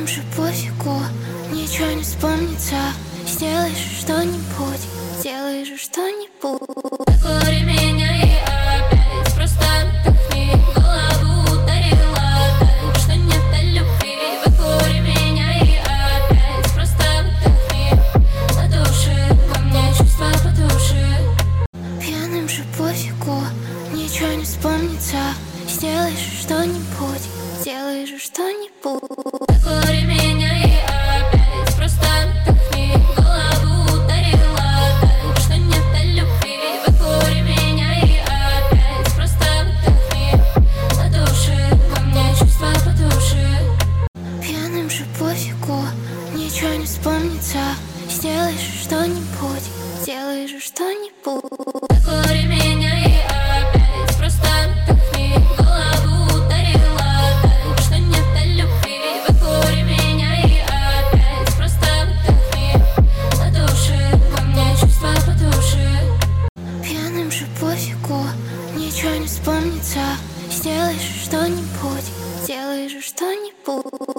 же пофигу, ничего не вспомнится. Сделай же что-нибудь, сделай же что-нибудь. Покори меня и опять просто отдохни. Голову ударила так, что нет любви. Покори меня и опять просто отдохни. Потуши во мне чувства, потуши. Пьяным же пофигу, ничего не вспомнится. Сделай же что-нибудь, сделай же что-нибудь. Покори меня и опять просто отдохни. Голову ударила так, что нет любви. Покори меня и опять просто отдохни. Потуши во мне чувства, потуши. Пьяным же пофигу, ничего не вспомнится. Сделай же что-нибудь, сделай же что-нибудь. Покори меня и опять просто отдохни. Голову ударила так, что нет любви. Покори меня и опять просто отдохни. Потуши во мне чувства, потуши. Пьяным же пофигу, ничего не вспомнится. Сделай же что-нибудь, сделай же что-нибудь.